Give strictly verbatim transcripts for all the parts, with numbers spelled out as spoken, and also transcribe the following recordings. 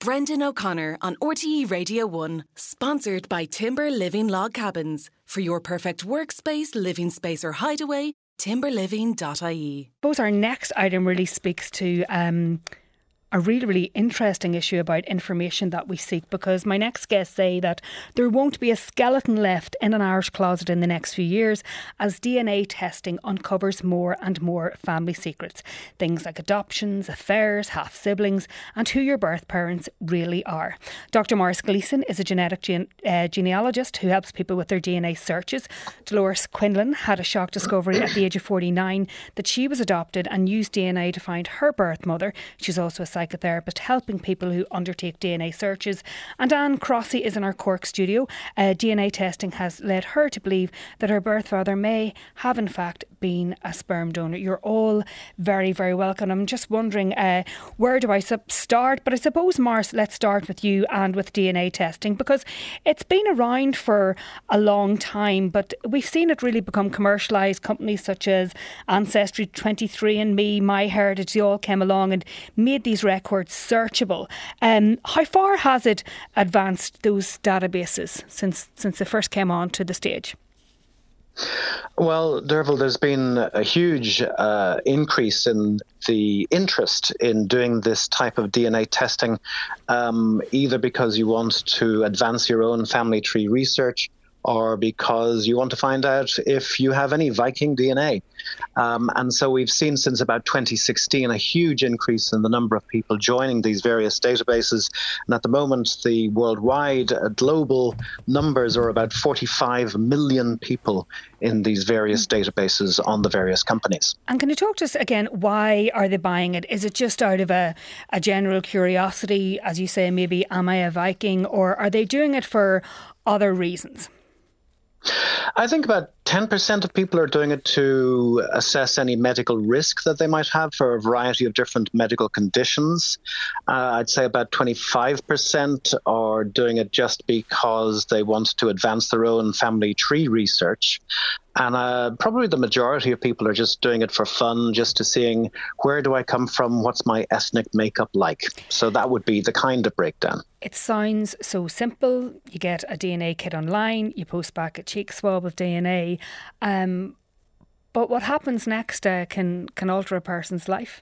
Brendan O'Connor on R T E Radio one. Sponsored by Timber Living Log Cabins. For your perfect workspace, living space or hideaway, timber living dot I E. I suppose our next item really speaks to um, a really, really interesting issue about information that we seek, because my next guests say that there won't be a skeleton left in an Irish closet in the next few years as D N A testing uncovers more and more family secrets. Things like adoptions, affairs, half-siblings and who your birth parents really are. Doctor Maurice Gleeson is a genetic gene- uh, genealogist who helps people with their D N A searches. Dolores Quinlan had a shock discovery at the age of forty-nine that she was adopted and used D N A to find her birth mother. She's also a psychotherapist helping people who undertake D N A searches. And Anne Crossy is in our Cork studio. Uh, D N A testing has led her to believe that her birth father may have in fact been a sperm donor. You're all very, very welcome. I'm just wondering, uh, where do I start? But I suppose, Mars, let's start with you and with D N A testing, because it's been around for a long time, but we've seen it really become commercialised. Companies such as Ancestry, twenty-three and me, MyHeritage, they all came along and made these records searchable. Um, how far has it advanced, those databases, since since they first came on to the stage? Well, Derval, there's been a huge uh, increase in the interest in doing this type of D N A testing, um, either because you want to advance your own family tree research or because you want to find out if you have any Viking D N A. Um, and so we've seen since about twenty sixteen a huge increase in the number of people joining these various databases. And at the moment, the worldwide uh, global numbers are about forty-five million people in these various databases on the various companies. And can you talk to us again, why are they buying it? Is it just out of a, a general curiosity, as you say, maybe am I a Viking, or are they doing it for other reasons? I think about ten percent of people are doing it to assess any medical risk that they might have for a variety of different medical conditions. Uh, I'd say about twenty-five percent are doing it just because they want to advance their own family tree research. And uh, probably the majority of people are just doing it for fun, just to seeing where do I come from, what's my ethnic makeup like. So that would be the kind of breakdown. It sounds so simple. You get a D N A kit online, you post back a cheek swab of D N A. Um, but what happens next uh, can, can alter a person's life.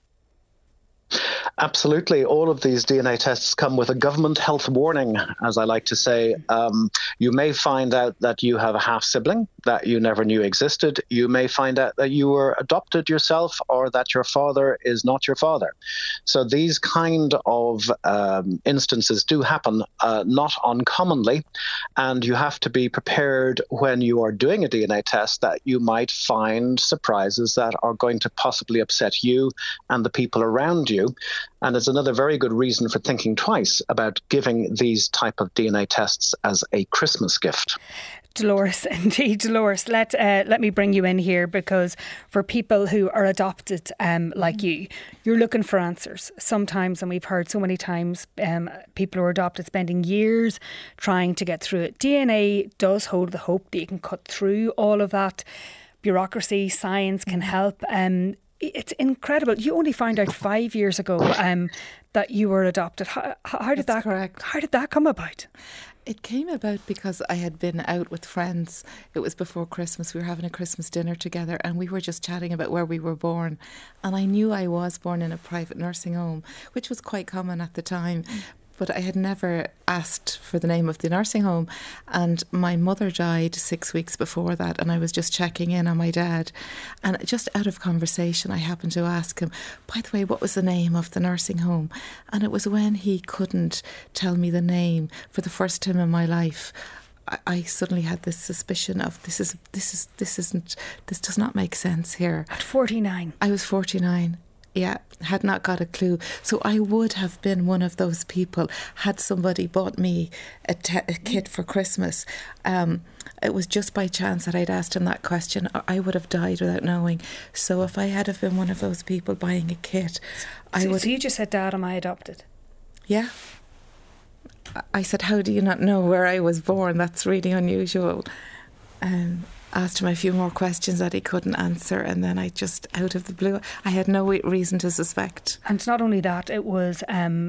Absolutely. All of these D N A tests come with a government health warning, as I like to say. Um, you may find out that you have a half-sibling that you never knew existed. You may find out that you were adopted yourself or that your father is not your father. So these kind of um, instances do happen, uh, not uncommonly, and you have to be prepared when you are doing a D N A test that you might find surprises that are going to possibly upset you and the people around you. And it's another very good reason for thinking twice about giving these type of D N A tests as a Christmas gift. Dolores, indeed, Dolores, let uh, let me bring you in here, because for people who are adopted um, like you, you're looking for answers sometimes, and we've heard so many times um, people who are adopted spending years trying to get through it. D N A does hold the hope that you can cut through all of that bureaucracy. Science can help. Um, it's incredible. You only found out five years ago um, that you were adopted. How, how did That's that? Correct. How did that come about? It came about because I had been out with friends. It was before Christmas. We were having a Christmas dinner together and we were just chatting about where we were born. And I knew I was born in a private nursing home, which was quite common at the time. But I had never asked for the name of the nursing home. And my mother died six weeks before that, and I was just checking in on my dad. And just out of conversation, I happened to ask him, by the way, what was the name of the nursing home? And it was when he couldn't tell me the name for the first time in my life. I, I suddenly had this suspicion of this is this is this isn't this does not make sense here. At forty-nine. I was forty-nine. Yeah, had not got a clue. So I would have been one of those people had somebody bought me a, te- a kit for Christmas. Um, it was just by chance that I'd asked him that question. I would have died without knowing. So if I had have been one of those people buying a kit, I so, would... So you just said, Dad, am I adopted? Yeah. I said, how do you not know where I was born? That's really unusual. Um asked him a few more questions that he couldn't answer, and then I just, out of the blue, I had no reason to suspect. And not only that, it was um,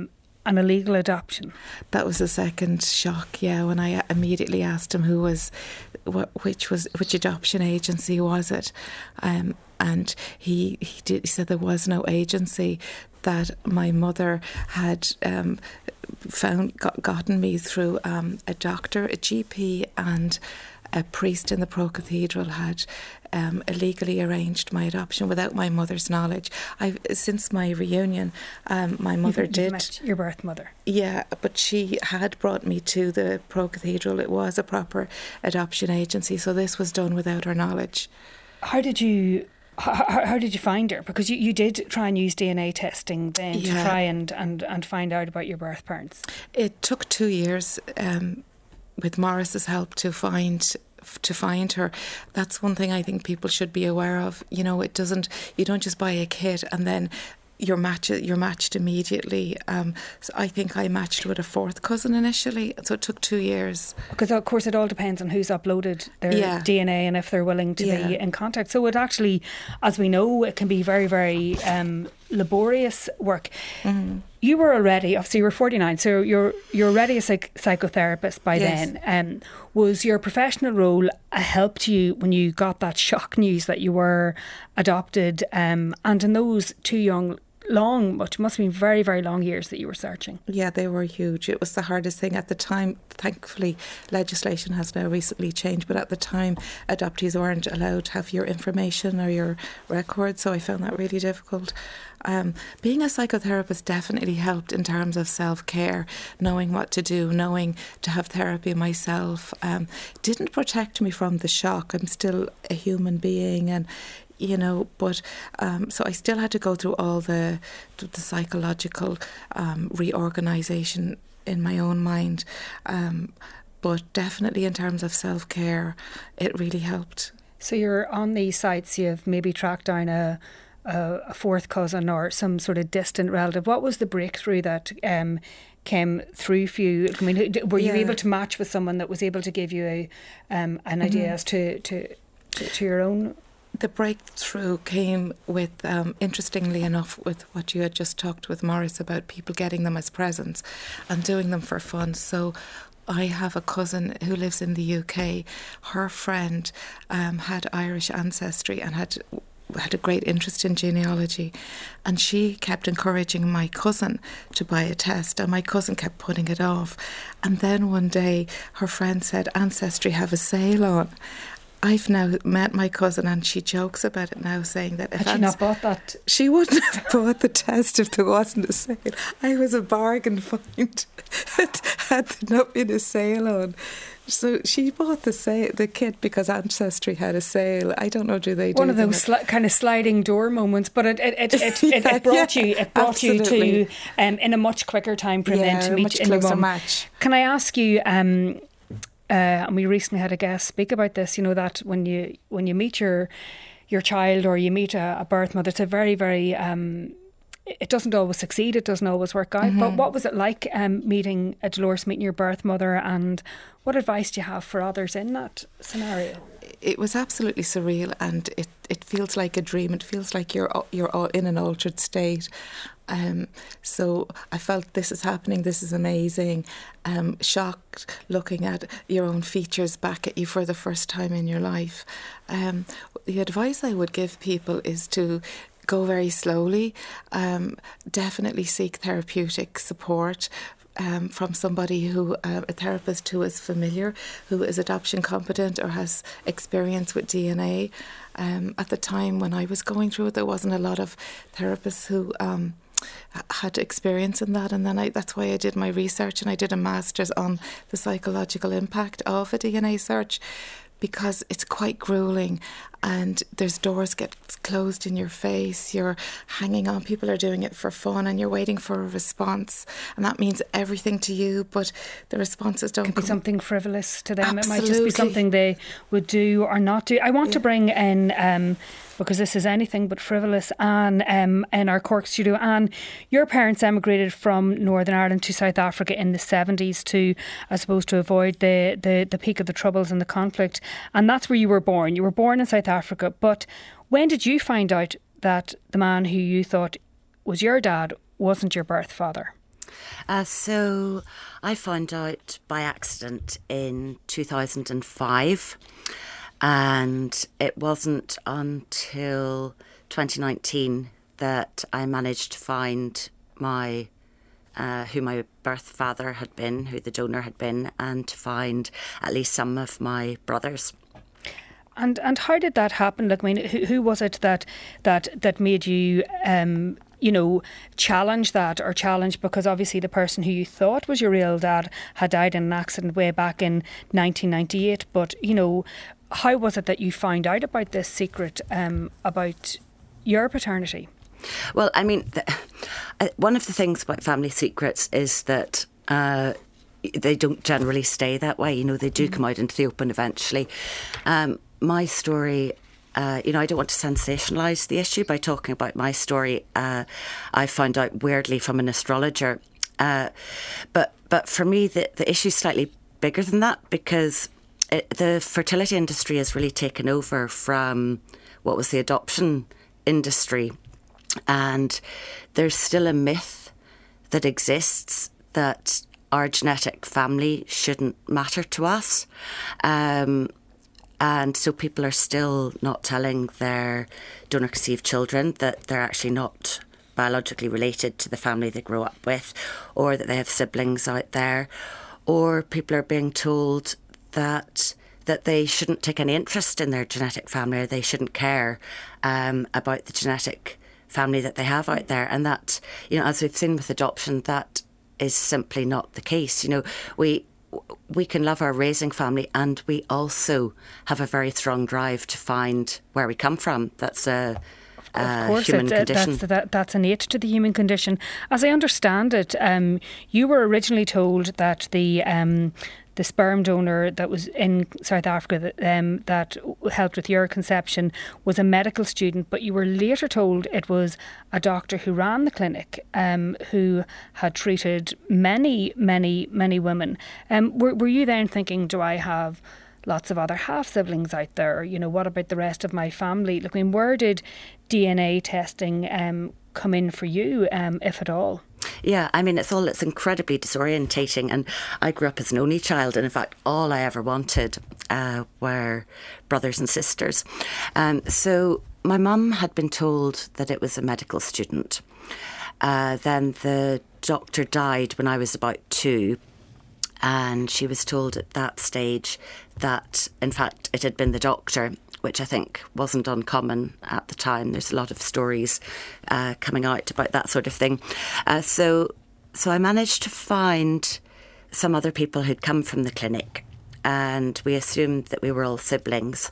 an illegal adoption. That was the second shock, yeah, when I immediately asked him who was, which was, which adoption agency was it? Um, and he, he, did, he said there was no agency, that my mother had um, found, got, gotten me through um, a doctor, a G P, and a priest in the Pro Cathedral had um, illegally arranged my adoption without my mother's knowledge. I've, since my reunion, um, my mother You've, did... you've met your birth mother. Yeah, but she had brought me to the Pro Cathedral. It was a proper adoption agency, so this was done without her knowledge. How did you... How, how did you find her? Because you, you did try and use D N A testing then yeah. to try and, and, and find out about your birth parents. It took two years um, with Maurice's help to find to find her. That's one thing I think people should be aware of. You know, it doesn't, you don't just buy a kit and then you're matched, you're matched immediately. Um, so I think I matched with a fourth cousin initially, so it took two years. Because of course it all depends on who's uploaded their yeah. D N A and if they're willing to yeah. be in contact. So it actually, as we know, it can be very, very um, laborious work. Mm. You were already, obviously you were forty-nine, so you're you're already a psych- psychotherapist by yes. then. Um, was your professional role a help to you when you got that shock news that you were adopted? Um, and in those two young long, which must have been very, very long years that you were searching. Yeah, they were huge. It was the hardest thing at the time. Thankfully, legislation has now recently changed, but at the time, adoptees weren't allowed to have your information or your records, so I found that really difficult. Um, being a psychotherapist definitely helped in terms of self-care, knowing what to do, knowing to have therapy myself. Um, didn't protect me from the shock. I'm still a human being, and you know, but um, so I still had to go through all the the psychological um, reorganisation in my own mind, um, but definitely in terms of self-care, it really helped. So you're on these sites, you've maybe tracked down a, a, a fourth cousin or some sort of distant relative. What was the breakthrough that um, came through for you? I mean, were you yeah. able to match with someone that was able to give you a, um, an idea mm-hmm. as to, to, to, to your own? The breakthrough came with, um, interestingly enough, with what you had just talked with Maurice about people getting them as presents and doing them for fun. So I have a cousin who lives in the U K. Her friend um, had Irish ancestry and had had a great interest in genealogy, and she kept encouraging my cousin to buy a test, and my cousin kept putting it off. And then one day her friend said, Ancestry have a sale on. I've now met my cousin and she jokes about it now, saying that if had she not bought that, she wouldn't have bought the test if there wasn't a sale. I was a bargain find had there not been a sale on. So she bought the sale, the kit because Ancestry had a sale. I don't know, do they do one of those sli- kind of sliding door moments? But it it it, it, it, yeah, it brought yeah, you it brought absolutely. you to um, in a much quicker time frame yeah, than to meet much in your closer mum. match. Can I ask you? Um, Uh, and we recently had a guest speak about this, you know, that when you when you meet your your child or you meet a, a birth mother, it's a very, very, um, it doesn't always succeed, it doesn't always work out. Mm-hmm. But what was it like um, meeting a Dolores, meeting your birth mother, and what advice do you have for others in that scenario? It was absolutely surreal, and it, it feels like a dream. It feels like you're you're in an altered state. Um, so I felt this is happening, this is amazing. Um, shocked looking at your own features back at you for the first time in your life. Um, the advice I would give people is to go very slowly. Um, definitely seek therapeutic support. Um, from somebody who, uh, a therapist who is familiar, who is adoption competent or has experience with D N A. Um, at the time when I was going through it, there wasn't a lot of therapists who um, had experience in that, and then I, that's why I did my research and I did a master's on the psychological impact of a D N A search, because it's quite gruelling and there's doors get closed in your face, you're hanging on, people are doing it for fun and you're waiting for a response, and that means everything to you, but the responses don't Could come. be something frivolous to them. Absolutely. It might just be something they would do or not do. I want yeah. to bring in, um, because this is anything but frivolous, Anne um, in our Cork studio. Anne, your parents emigrated from Northern Ireland to South Africa in the seventies to, I suppose, to avoid the, the, the peak of the Troubles and the conflict. And that's where you were born. You were born in South Africa. But when did you find out that the man who you thought was your dad wasn't your birth father? Uh, so I found out by accident in two thousand five, and it wasn't until twenty nineteen that I managed to find my uh, who my birth father had been, who the donor had been, and to find at least some of my brothers. And and how did that happen? Like, I mean, who, who was it that that that made you, um, you know, challenge that or challenge? Because obviously the person who you thought was your real dad had died in an accident way back in nineteen ninety-eight. But you know, how was it that you found out about this secret um, about your paternity? Well, I mean, the, uh, one of the things about family secrets is that Uh, they don't generally stay that way. You know, they do come out into the open eventually. Um, my story, uh, you know, I don't want to sensationalise the issue by talking about my story. Uh, I found out weirdly from an astrologer. Uh, but but for me, the, the issue is slightly bigger than that, because it, the fertility industry has really taken over from what was the adoption industry. And there's still a myth that exists that our genetic family shouldn't matter to us. Um, and so people are still not telling their donor-conceived children that they're actually not biologically related to the family they grow up with, or that they have siblings out there, or people are being told that that they shouldn't take any interest in their genetic family, or they shouldn't care um, about the genetic family that they have out there. And that, you know, as we've seen with adoption, that is simply not the case. You know, we we can love our raising family, and we also have a very strong drive to find where we come from. That's a Of course, human it, condition. That's, that, that's innate to the human condition. As I understand it, um, you were originally told that the um, the sperm donor that was in South Africa that, um, that helped with your conception was a medical student, but you were later told it was a doctor who ran the clinic, um, who had treated many, many, many women. Um, were, were you then thinking, do I have lots of other half siblings out there? You know, what about the rest of my family? Look, I mean, where did D N A testing um, come in for you, um, if at all? Yeah, I mean, it's all, it's incredibly disorientating. And I grew up as an only child. And in fact, all I ever wanted uh, were brothers and sisters. Um, so my mum had been told that it was a medical student. Uh, then the doctor died when I was about two. And she was told at that stage that, in fact, it had been the doctor, which I think wasn't uncommon at the time. There's a lot of stories uh, coming out about that sort of thing. Uh, so so I managed to find some other people who'd come from the clinic, and we assumed that we were all siblings.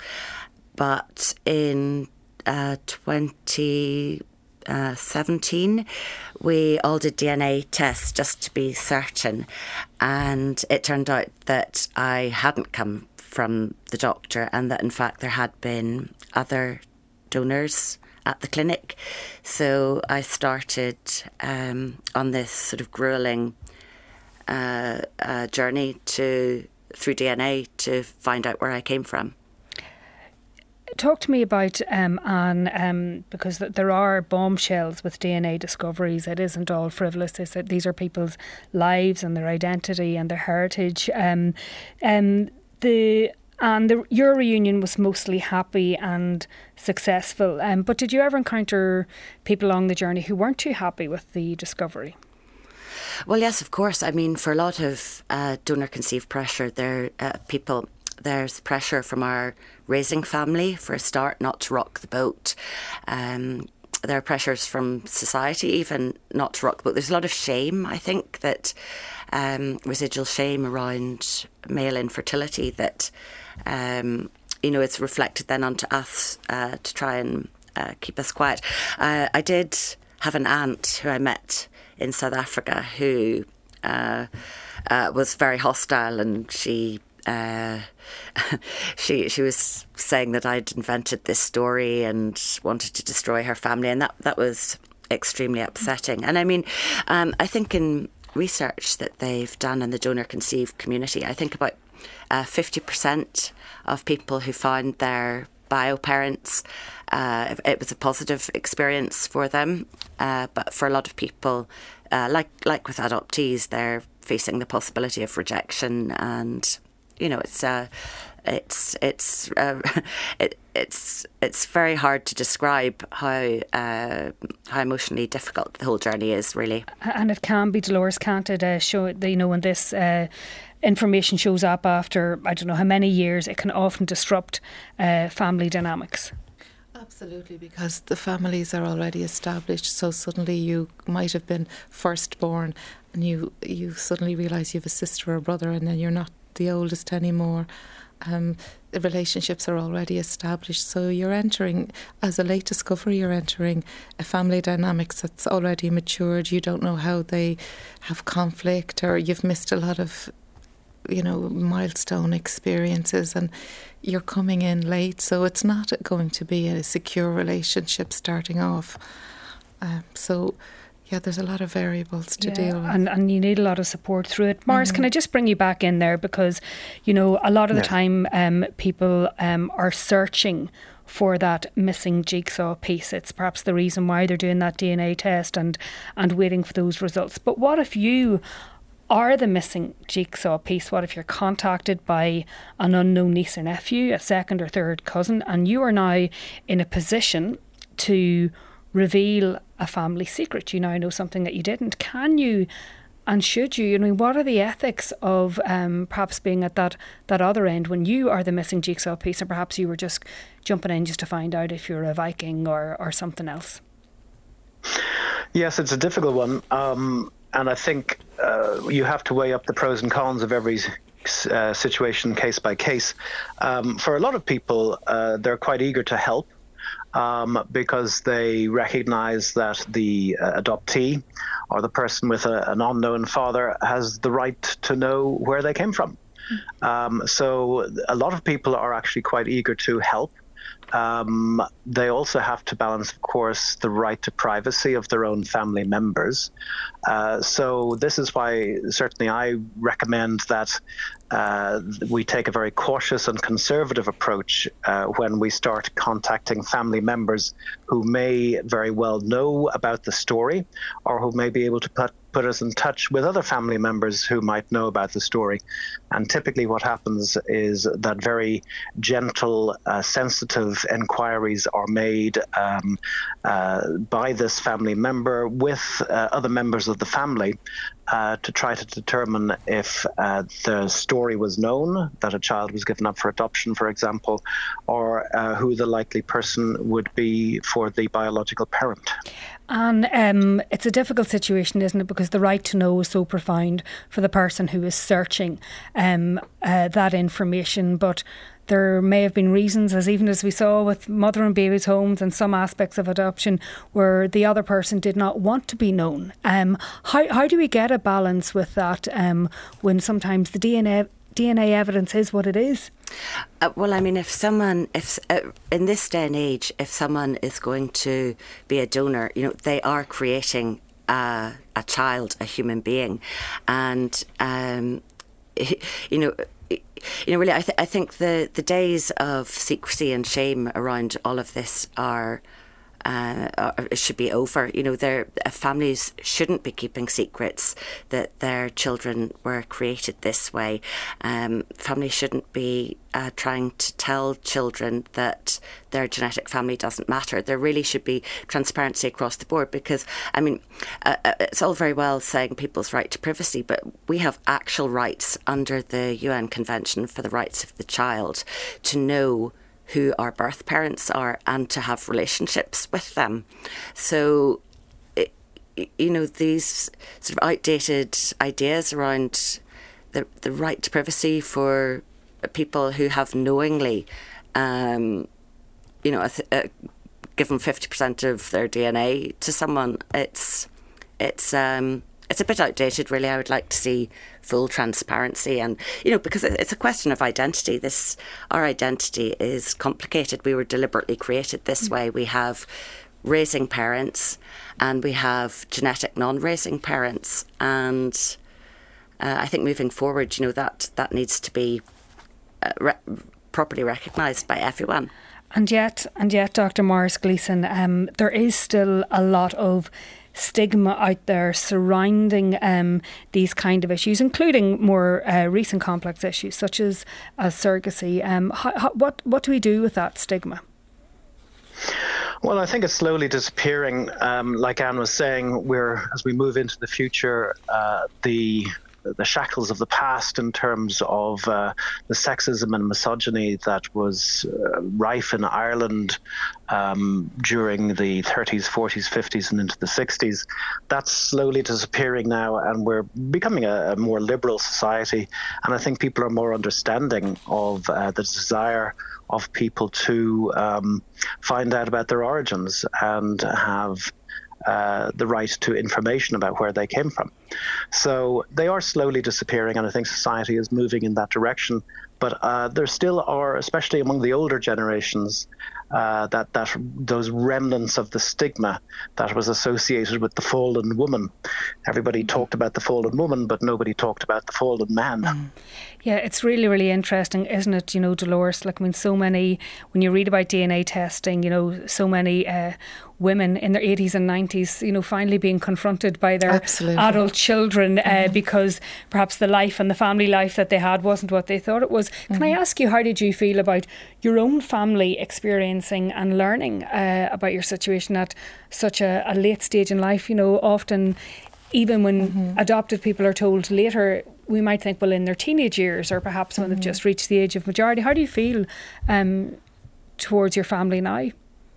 But in uh, twenty seventeen, we all did D N A tests just to be certain, and it turned out that I hadn't come from the doctor, and that in fact there had been other donors at the clinic. So I started um, on this sort of grueling uh, uh, journey to through D N A to find out where I came from. Talk to me about um, Anne, um, because th- there are bombshells with D N A discoveries. It isn't all frivolous. It's, these are people's lives and their identity and their heritage. Um, um, the and the, your reunion was mostly happy and successful. Um, but did you ever encounter people along the journey who weren't too happy with the discovery? Well, yes, of course. I mean, for a lot of uh, donor-conceived pressure, there uh, people. There's pressure from our raising family, for a start, not to rock the boat. Um, there are pressures from society, even not to rock the boat. There's a lot of shame, I think, that um, residual shame around male infertility that, um, you know, it's reflected then onto us uh, to try and uh, keep us quiet. Uh, I did have an aunt who I met in South Africa who uh, uh, was very hostile, and she... Uh, she she was saying that I'd invented this story and wanted to destroy her family, and that, that was extremely upsetting. And I mean, um, I think in research that they've done in the donor-conceived community, I think about uh, fifty percent of people who found their bio-parents, uh, it was a positive experience for them. Uh, but for a lot of people, uh, like like with adoptees, they're facing the possibility of rejection, and you know, it's uh, it's it's uh, it, it's it's very hard to describe how uh, how emotionally difficult the whole journey is, really. And it can be, Dolores, can't it? Uh, show you know when this uh, information shows up after I don't know how many years, it can often disrupt uh, family dynamics. Absolutely, because the families are already established, so suddenly you might have been firstborn and you you suddenly realise you have a sister or a brother, and then you're not the oldest anymore. Um, the relationships are already established, so you're entering, as a late discoverer, you're entering a family dynamics that's already matured. You don't know how they have conflict, or you've missed a lot of, you know, milestone experiences, and you're coming in late, so it's not going to be a secure relationship starting off. Um, so, yeah, there's a lot of variables to yeah, deal with. And, and you need a lot of support through it. Maurice, mm-hmm. can I just bring you back in there? Because, you know, a lot of the yeah. time um, people um, are searching for that missing jigsaw piece. It's perhaps the reason why they're doing that D N A test and, and waiting for those results. But what if you are the missing jigsaw piece? What if you're contacted by an unknown niece or nephew, a second or third cousin, and you are now in a position to reveal a family secret? You now know something that you didn't. Can you and should you? I mean, what are the ethics of um, perhaps being at that, that other end when you are the missing jigsaw piece, and perhaps you were just jumping in just to find out if you're a Viking or, or something else? Yes, it's a difficult one. Um, and I think uh, you have to weigh up the pros and cons of every uh, situation case by case. Um, for a lot of people, uh, they're quite eager to help. Um, because they recognize that the uh, adoptee or the person with a, an unknown father has the right to know where they came from. Mm-hmm. Um, so a lot of people are actually quite eager to help. Um, they also have to balance, of course, the right to privacy of their own family members. Uh, so this is why certainly I recommend that uh, we take a very cautious and conservative approach uh, when we start contacting family members who may very well know about the story, or who may be able to put put us in touch with other family members who might know about the story. And typically what happens is that very gentle, uh, sensitive inquiries are made um, uh, by this family member with uh, other members of the family uh, to try to determine if uh, the story was known, that a child was given up for adoption, for example, or uh, who the likely person would be for the biological parent. And um, it's a difficult situation, isn't it? Because the right to know is so profound for the person who is searching um, uh, that information. But there may have been reasons, as even as we saw with mother and babies' homes and some aspects of adoption, where the other person did not want to be known. Um, how how do we get a balance with that um, when sometimes the D N A D N A evidence is what it is? Uh, well, I mean, if someone, if uh, in this day and age, if someone is going to be a donor, you know, they are creating uh, a child, a human being, and um, you know. You know, really, I, th- I think the, the days of secrecy and shame around all of this are, uh, are should be over. You know, their uh, families shouldn't be keeping secrets that their children were created this way. Um, families shouldn't be uh, trying to tell children that their genetic family doesn't matter. There really should be transparency across the board, because, I mean, uh, it's all very well saying people's right to privacy, but we have actual rights under the U N Convention for the Rights of the Child to know who our birth parents are and to have relationships with them. So, it, you know, these sort of outdated ideas around the, the right to privacy for people who have knowingly um, you know, uh, given fifty percent of their D N A to someone, it's it's um, it's a bit outdated, really. I would like to see full transparency, and you know, because it's a question of identity. This our identity is complicated. We were deliberately created this way. We have raising parents, and we have genetic non-raising parents, and uh, I think moving forward, you know, that that needs to be uh, re- properly recognised by everyone. And yet, and yet, Doctor Maurice Gleeson, um, there is still a lot of stigma out there surrounding um, these kind of issues, including more uh, recent complex issues such as, as surrogacy. Um, how, how, what, what do we do with that stigma? Well, I think it's slowly disappearing. Um, like Anne was saying, we're as we move into the future, uh, the the shackles of the past in terms of uh, the sexism and misogyny that was uh, rife in Ireland um, during the thirties, forties, fifties and into the sixties. That's slowly disappearing now, and we're becoming a, a more liberal society. And I think people are more understanding of uh, the desire of people to um, find out about their origins and have Uh, the right to information about where they came from. So they are slowly disappearing, and I think society is moving in that direction. But uh, there still are, especially among the older generations, uh, that, that those remnants of the stigma that was associated with the fallen woman. Everybody talked about the fallen woman, but nobody talked about the fallen man. Mm. Yeah, it's really, really interesting, isn't it, you know, Dolores? Like, I mean, so many, when you read about D N A testing, you know, so many uh, women in their eighties and nineties, you know, finally being confronted by their Absolutely. adult children uh, mm-hmm. because perhaps the life and the family life that they had wasn't what they thought it was. Can mm-hmm. I ask you, how did you feel about your own family experiencing and learning uh, about your situation at such a, a late stage in life? You know, often, even when mm-hmm. adopted people are told later, we might think, well, in their teenage years or perhaps when mm-hmm. they've just reached the age of majority. How do you feel um, towards your family now?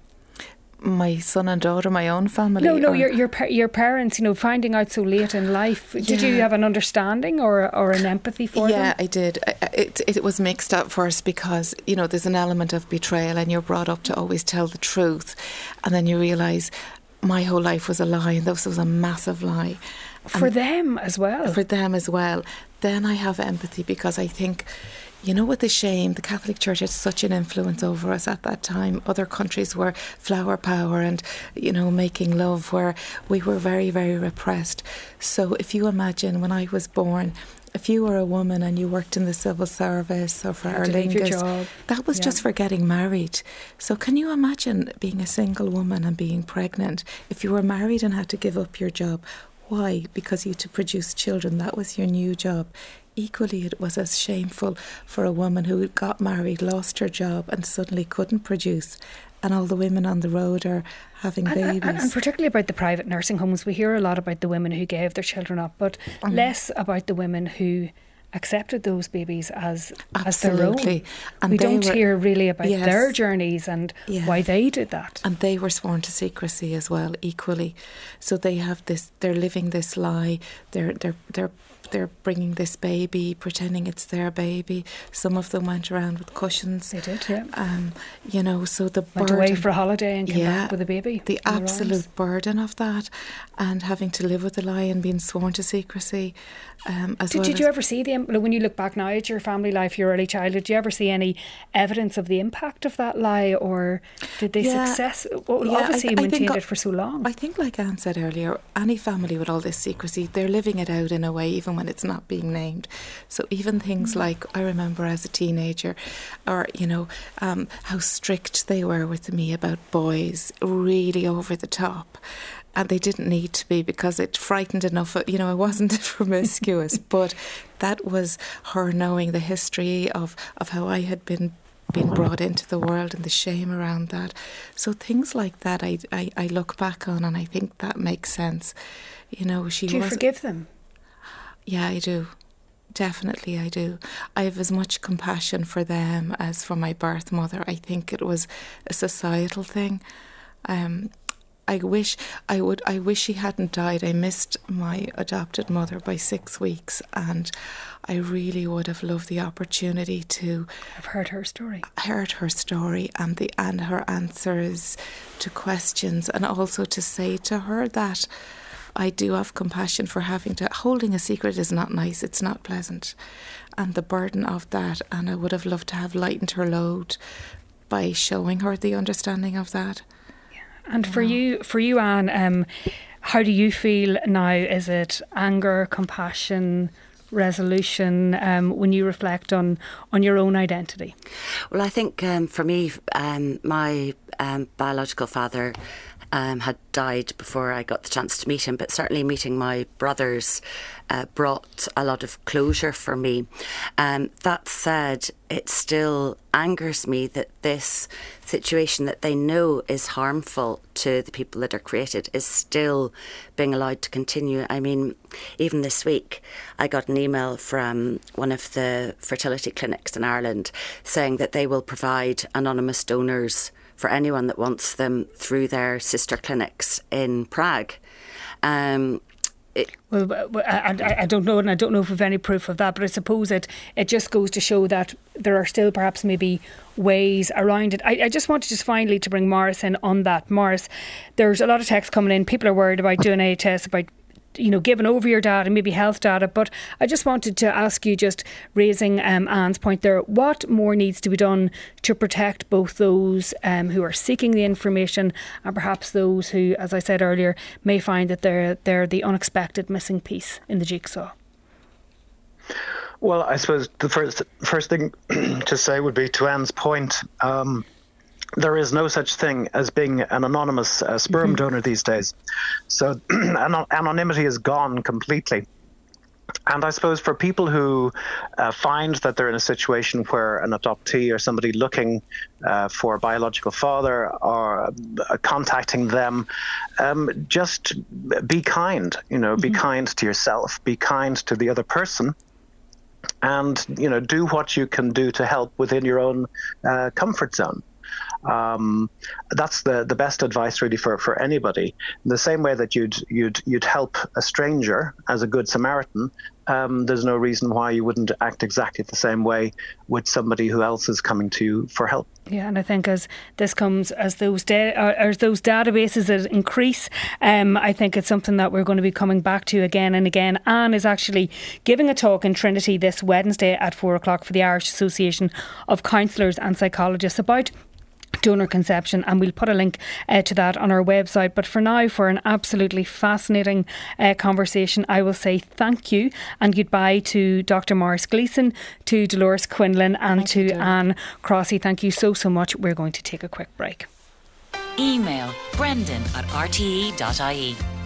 My son and daughter, my own family? No, no, your your your parents, you know, finding out so late in life. Did yeah. you have an understanding or or an empathy for yeah, them? Yeah, I did. It, it was mixed at first because, you know, there's an element of betrayal and you're brought up to always tell the truth. And then you realise my whole life was a lie and this was a massive lie. For and them as well. For them as well. Then I have empathy because I think, you know, with the shame, the Catholic Church had such an influence over us at that time. Other countries were flower power and, you know, making love, where we were very, very repressed. So if you imagine when I was born, if you were a woman and you worked in the civil service or for Aer Lingus, that was yeah. just for getting married. So can you imagine being a single woman and being pregnant? If you were married and had to give up your job, why? Because you had to produce children. That was your new job. Equally, it was as shameful for a woman who got married, lost her job and suddenly couldn't produce. And all the women on the road are having and, babies. And, and particularly about the private nursing homes. We hear a lot about the women who gave their children up, but mm. less about the women who accepted those babies as, as their own. And we don't were, hear really about yes, their journeys and yeah. why they did that. And they were sworn to secrecy as well, equally. So they have this, they're living this lie, they're they're they're they're bringing this baby, pretending it's their baby. Some of them went around with cushions. They did, yeah. Um, you know, so the went burden, away for a holiday and came yeah, back with a baby. The absolute burden of that, and having to live with the lie and being sworn to secrecy. Um, as did well did as you ever see the when you look back now at your family life, your early childhood? Did you ever see any evidence of the impact of that lie, or did they yeah, success? Well, yeah, obviously, I, I maintained think, it for so long. I think, like Anne said earlier, any family with all this secrecy, they're living it out in a way, even when it's not being named. So even things mm. like, I remember as a teenager, or you know, um, how strict they were with me about boys, really over the top. And they didn't need to be, because it frightened enough. You know, I wasn't promiscuous, but that was her knowing the history of, of how I had been been brought into the world and the shame around that. So things like that, I I, I look back on and I think that makes sense. You know, she. Do you was, forgive them? Yeah, I do. Definitely, I do. I have as much compassion for them as for my birth mother. I think it was a societal thing. Um. I wish I would. I wish she hadn't died. I missed my adopted mother by six weeks, and I really would have loved the opportunity to have heard her story, heard her story, and the and her answers to questions, and also to say to her that I do have compassion for having to. Holding a secret is not nice. It's not pleasant, and the burden of that. And I would have loved to have lightened her load by showing her the understanding of that. And for you, for you, Anne, um, how do you feel now? Is it anger, compassion, resolution um, when you reflect on, on your own identity? Well, I think um, for me, um, my um, biological father um, had died before I got the chance to meet him, but certainly meeting my brothers uh, brought a lot of closure for me. Um, that said, it still angers me that this situation that they know is harmful to the people that are created is still being allowed to continue. I mean, even this week, I got an email from one of the fertility clinics in Ireland saying that they will provide anonymous donors for anyone that wants them through their sister clinics in Prague. Um, It, well, I, I don't know, and I don't know if we've any proof of that, but I suppose it it just goes to show that there are still perhaps maybe ways around it. I, I just wanted just finally to bring Morris in on that. Morris, there's a lot of text coming in. People are worried about doing a test, about you know, giving over your data, maybe health data. But I just wanted to ask you, just raising um, Anne's point there, what more needs to be done to protect both those um, who are seeking the information and perhaps those who, as I said earlier, may find that they're, they're the unexpected missing piece in the jigsaw? Well, I suppose the first first thing to say would be, to Anne's point, um, there is no such thing as being an anonymous uh, sperm mm-hmm. donor these days. So anonymity is gone completely. And I suppose for people who uh, find that they're in a situation where an adoptee or somebody looking uh, for a biological father or uh, contacting them, um, just be kind, you know, mm-hmm. be kind to yourself, be kind to the other person. And, you know, do what you can do to help within your own uh, comfort zone. Um, that's the, the best advice really for, for anybody. In the same way that you'd you'd you'd help a stranger as a good Samaritan, um, there's no reason why you wouldn't act exactly the same way with somebody who else is coming to you for help. Yeah, and I think as this comes, as those da- as those databases increase, um, I think it's something that we're going to be coming back to again and again. Anne is actually giving a talk in Trinity this Wednesday at four o'clock for the Irish Association of Counsellors and Psychologists about donor conception, and we'll put a link uh, to that on our website. But for now, for an absolutely fascinating uh, conversation, I will say thank you and goodbye to Doctor Morris Gleeson, to Dolores Quinlan and thank to you, Anne Crossy. Thank you so so much. We're going to take a quick break. Email brendan at r t e dot i e.